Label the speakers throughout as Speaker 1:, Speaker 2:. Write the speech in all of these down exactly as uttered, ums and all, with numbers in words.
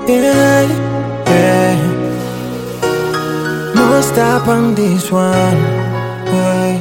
Speaker 1: Yeah, yeah. No stop on this one. Hey.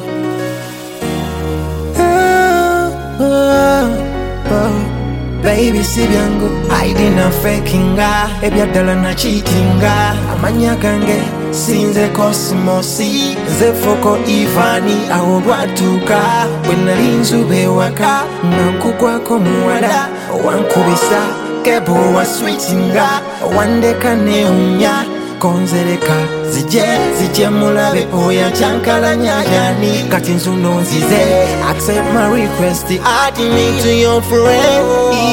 Speaker 1: Oh, oh, oh. Baby si byangu aidina fakinga ebyadala na cheatinga amanya gange sinze kosimosi nze foko ivani awo lwatuuka bwe nali nzube waka nankugwako muwala wankubisa kebo waswitinga wandeka neumya konzereka zije zije mulabe oya chankalanya yani kati nzuno nzize accept my request add me to your friend.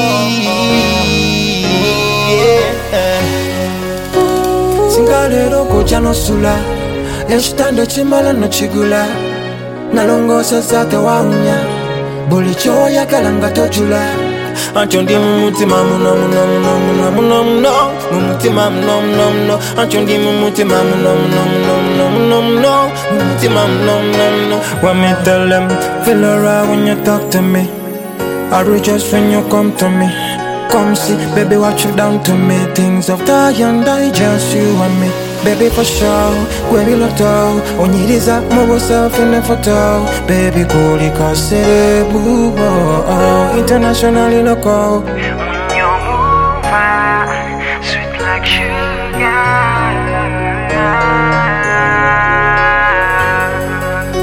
Speaker 1: Singalero koja no sula ekitanda kimala no kigula nalongosa zate waunya buli kyoyagala nga tojula ancho ndi mumutima muno muno muno muno muno muno mumutima muno muno muno ancho ndi mumutima muno muno muno muno muno muno mumutima muno muno muno. What me tell them? Feel alright when you talk to me, I rejoice when you come to me. Come see, baby, watch you down to me. Things of die and die, just you and me. Baby, for sure, baby, lotto. Onyiriza, more self in the photo. Baby, go like I say, boo, oh, oh. Internationally local.
Speaker 2: When you move, ah, sweet like sugar.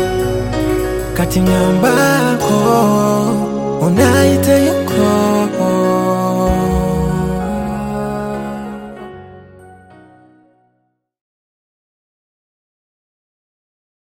Speaker 1: Kati nyambako, unaite yuko.